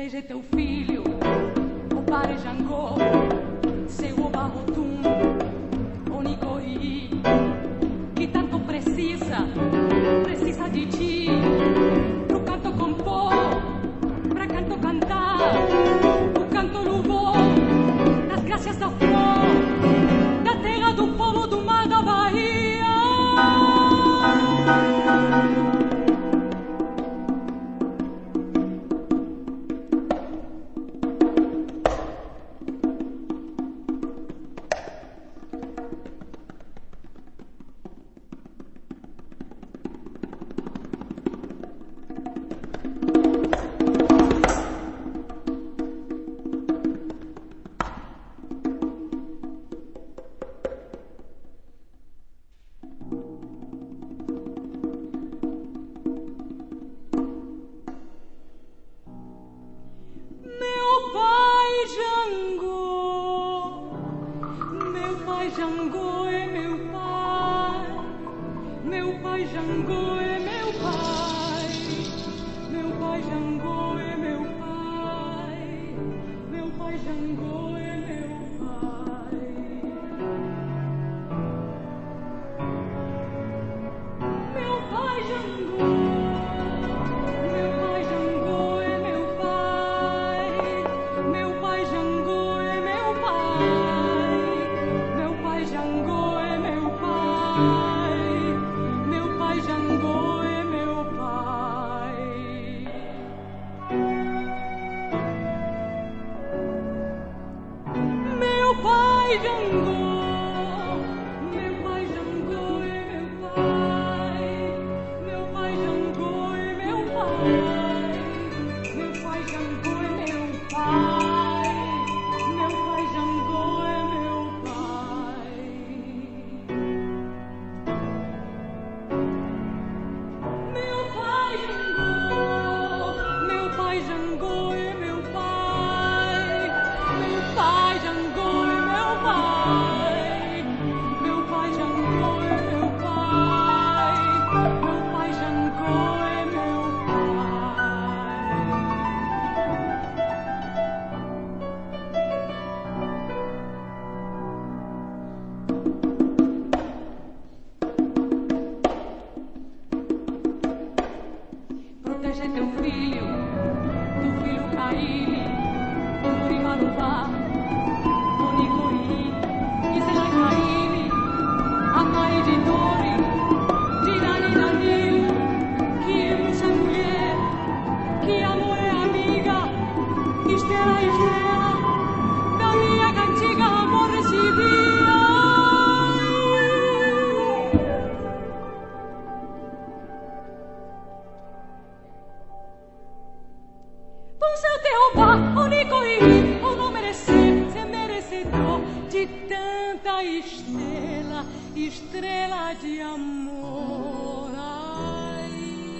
Protege teu filho, o pai Jangô, seu Obahotum, Onicoi, que tanto precisa de ti, pro canto compor, pra canto cantar, o canto louvor, das graças da flor, da terra do povo do mar da Bahia. Estrela de amor, ai.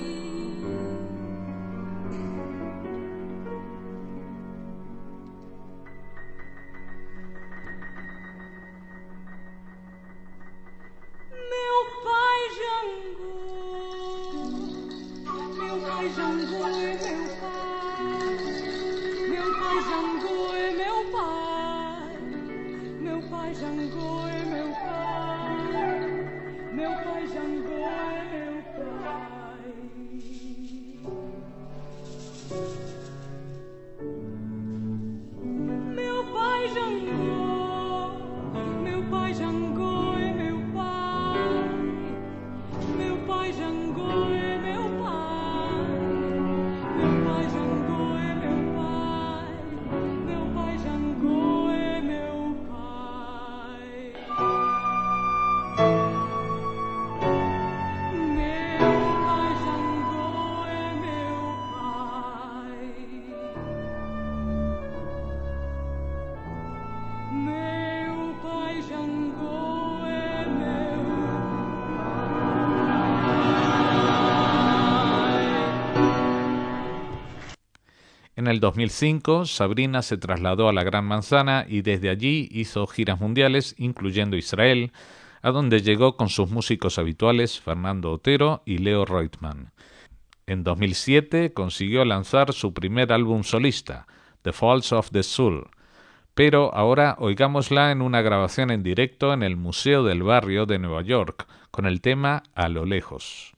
Meu pai Jangô, meu pai Jangô é meu pai, meu pai Jangô é meu pai, meu pai Jangô é meu pai, meu pai Jangô é meu pai. Meu pai Jangô, meu pai Jangô é meu pai, meu pai Jangô é meu pai, meu pai Jangô é meu pai, meu pai Jangô é meu pai. En el 2005, Sabrina se trasladó a la Gran Manzana y desde allí hizo giras mundiales, incluyendo Israel, a donde llegó con sus músicos habituales Fernando Otero y Leo Reutemann. En 2007 consiguió lanzar su primer álbum solista, The Falls of the Soul, pero ahora oigámosla en una grabación en directo en el Museo del Barrio de Nueva York, con el tema A lo lejos.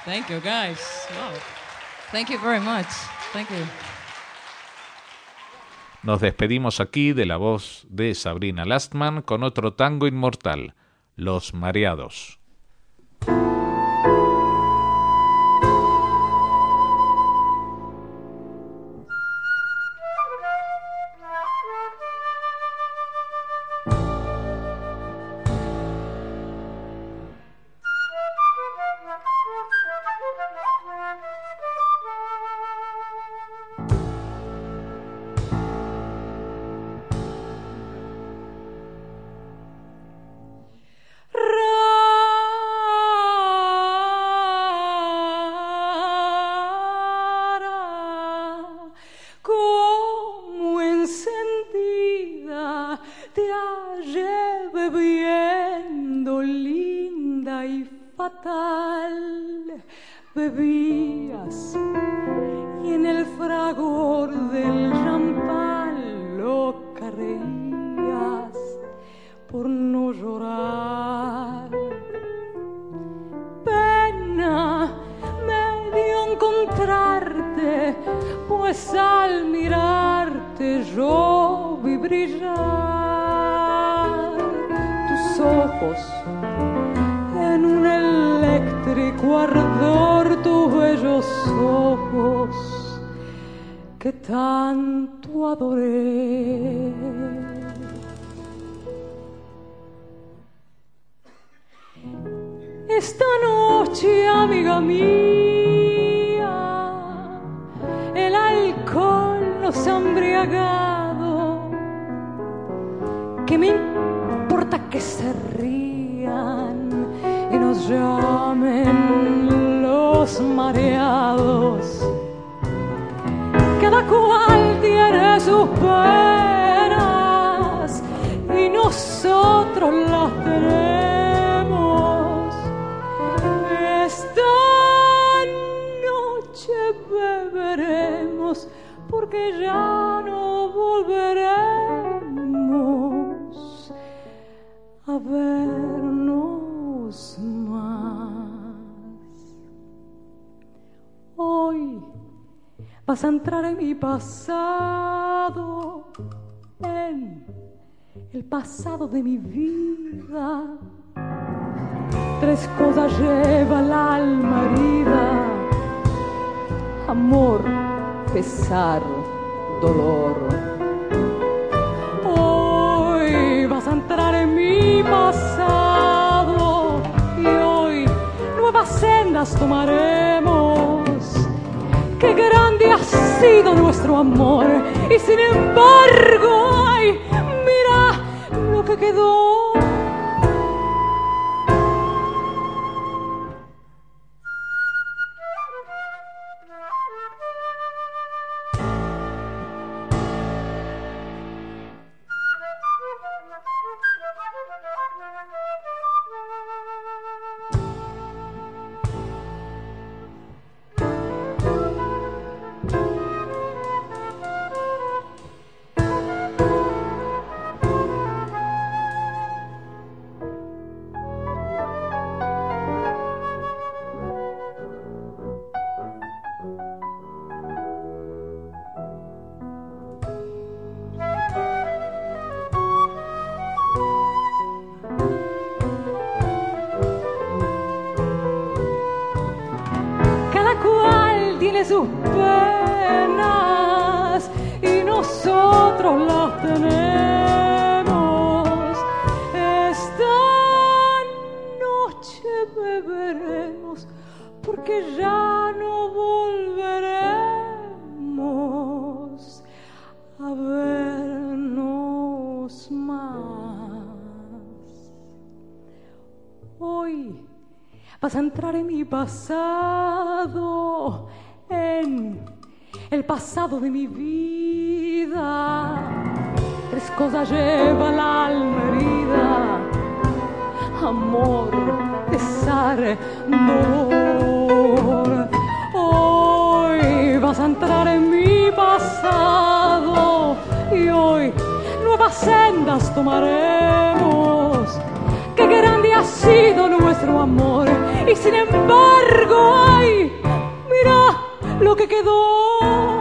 Thank you, guys. Wow. Thank you very much. Thank you. Nos despedimos aquí de la voz de Sabrina Lastman con otro tango inmortal, Los Mareados. Bebías y en el fragor del champán loca reías por no llorar. Pena me dio encontrarte, pues al mirarte yo vi brillar tus ojos en un eléctrico ardor, tus bellos ojos que tanto adoré. Esta noche, amiga mía, el alcohol nos ha embriagado. ¿Qué me importa que se rían y nos llamen los mareados? Cada cual tiene sus penas y nosotros las tenemos. Esta noche beberemos porque ya no volveremos a vernos más. Hoy vas a entrar en mi pasado, en el pasado de mi vida. Tres cosas lleva el alma herida: amor, pesar, dolor. Hoy vas a entrar en mi pasado y hoy nuevas sendas tomaremos. Qué grande ha sido nuestro amor y sin embargo, ay, mira lo que quedó. Sus penas y nosotros las tenemos. Esta noche beberemos porque ya no volveremos a vernos más. Hoy vas a entrar en mi pasado, en el pasado de mi vida. Tres cosas lleva el alma herida: amor, pesar, dolor. Hoy vas a entrar en mi pasado y hoy nuevas sendas tomaremos. Qué grande ha sido nuestro amor y sin embargo, ay, mira lo que quedó.